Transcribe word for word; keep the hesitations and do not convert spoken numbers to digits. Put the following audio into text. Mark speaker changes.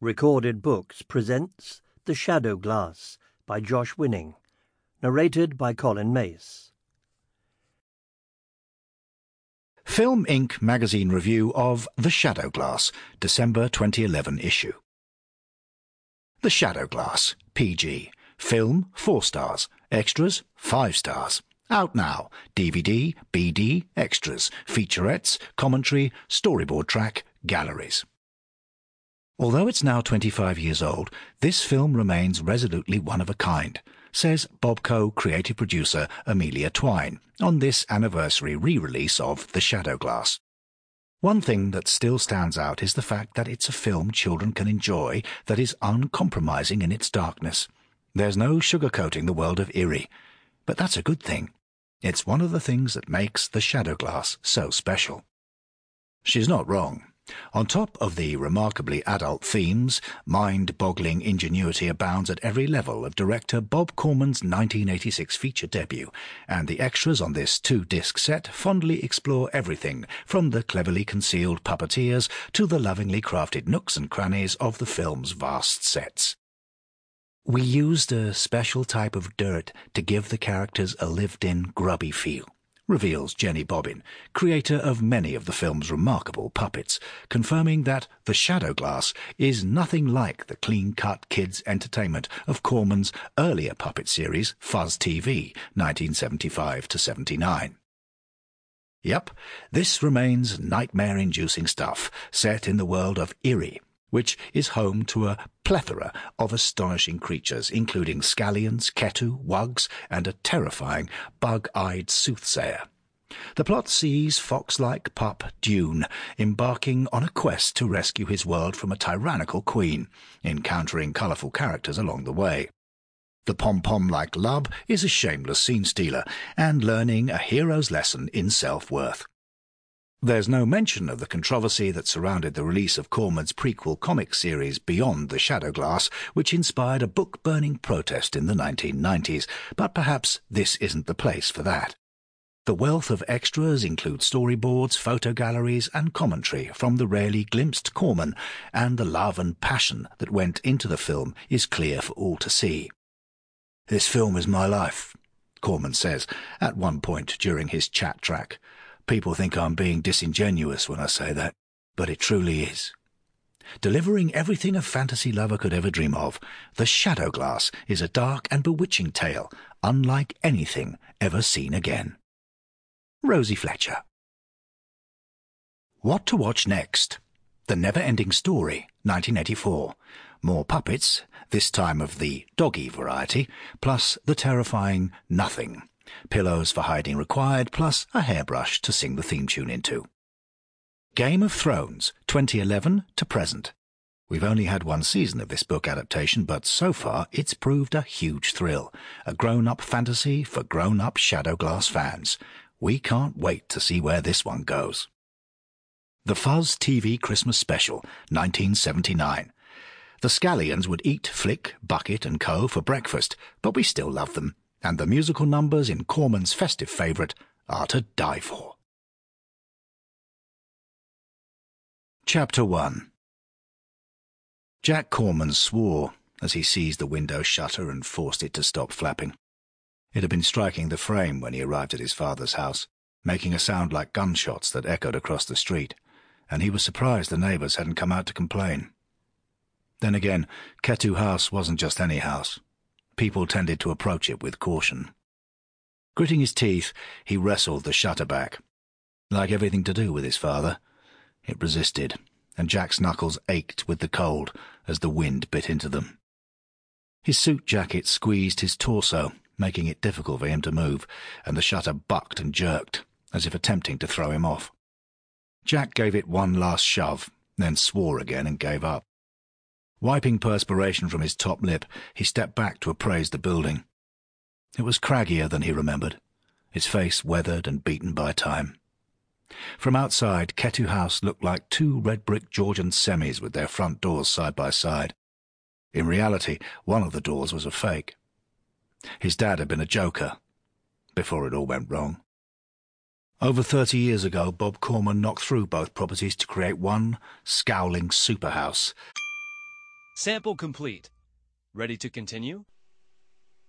Speaker 1: Recorded Books presents The Shadow Glass by Josh Winning, narrated by Colin Mace.
Speaker 2: Film Inc magazine review of The Shadow Glass, December twenty eleven issue. The Shadow Glass, P G. Film, four stars. Extras, five stars. Out now. D V D, B D, extras, featurettes, commentary, storyboard track, galleries. Although it's now twenty-five years old, this film remains resolutely one of a kind, says Bobco creative producer Amelia Twine on this anniversary re-release of The Shadow Glass. One thing that still stands out is the fact that it's a film children can enjoy that is uncompromising in its darkness. There's no sugarcoating the world of Erie, but that's a good thing. It's one of the things that makes The Shadow Glass so special. She's not wrong. On top of the remarkably adult themes, mind-boggling ingenuity abounds at every level of director Bob Corman's nineteen eighty-six feature debut, and the extras on this two-disc set fondly explore everything from the cleverly concealed puppeteers to the lovingly crafted nooks and crannies of the film's vast sets. We used a special type of dirt to give the characters a lived-in, grubby feel, reveals Jenny Bobbin, creator of many of the film's remarkable puppets, confirming that The Shadow Glass is nothing like the clean-cut kids' entertainment of Corman's earlier puppet series Fuzz T V, nineteen seventy-five to seventy-nine. Yep, this remains nightmare-inducing stuff set in the world of Erie, which is home to a plethora of astonishing creatures, including scallions, ketu, wugs, and a terrifying bug-eyed soothsayer. The plot sees fox-like pup Dune embarking on a quest to rescue his world from a tyrannical queen, encountering colourful characters along the way. The pom-pom-like Lub is a shameless scene-stealer, and learning a hero's lesson in self-worth. There's no mention of the controversy that surrounded the release of Corman's prequel comic series Beyond the Shadow Glass, which inspired a book-burning protest in the nineteen nineties, but perhaps this isn't the place for that. The wealth of extras include storyboards, photo galleries, and commentary from the rarely glimpsed Corman, and the love and passion that went into the film is clear for all to see. "This film is my life," Corman says at one point during his chat track. "People think I'm being disingenuous when I say that, but it truly is." Delivering everything a fantasy lover could ever dream of, The Shadow Glass is a dark and bewitching tale, unlike anything ever seen again. Rosie Fletcher. What to watch next? The Never-Ending Story, nineteen eighty-four. More puppets, this time of the doggy variety, plus the terrifying Nothing. Pillows for hiding required, plus a hairbrush to sing the theme tune into. Game of Thrones, twenty eleven to present. We've only had one season of this book adaptation, but so far it's proved a huge thrill. A grown-up fantasy for grown-up Shadow Glass fans. We can't wait to see where this one goes. The Fuzz T V Christmas Special, nineteen seventy-nine. The Scallions would eat Flick, Bucket and Co. for breakfast, but we still love them. And the musical numbers in Corman's festive favourite are to die for. Chapter one. Jack Corman swore as he seized the window shutter and forced it to stop flapping. It had been striking the frame when he arrived at his father's house, making a sound like gunshots that echoed across the street, and he was surprised the neighbours hadn't come out to complain. Then again, Ketu House wasn't just any house. People tended to approach it with caution. Gritting his teeth, he wrestled the shutter back. Like everything to do with his father, it resisted, and Jack's knuckles ached with the cold as the wind bit into them. His suit jacket squeezed his torso, making it difficult for him to move, and the shutter bucked and jerked, as if attempting to throw him off. Jack gave it one last shove, then swore again and gave up. Wiping perspiration from his top lip, he stepped back to appraise the building. It was craggier than he remembered, its face weathered and beaten by time. From outside, Ketu House looked like two red-brick Georgian semis with their front doors side by side. In reality, one of the doors was a fake. His dad had been a joker, before it all went wrong. Over thirty years ago, Bob Corman knocked through both properties to create one scowling superhouse.
Speaker 3: Sample complete. Ready to continue?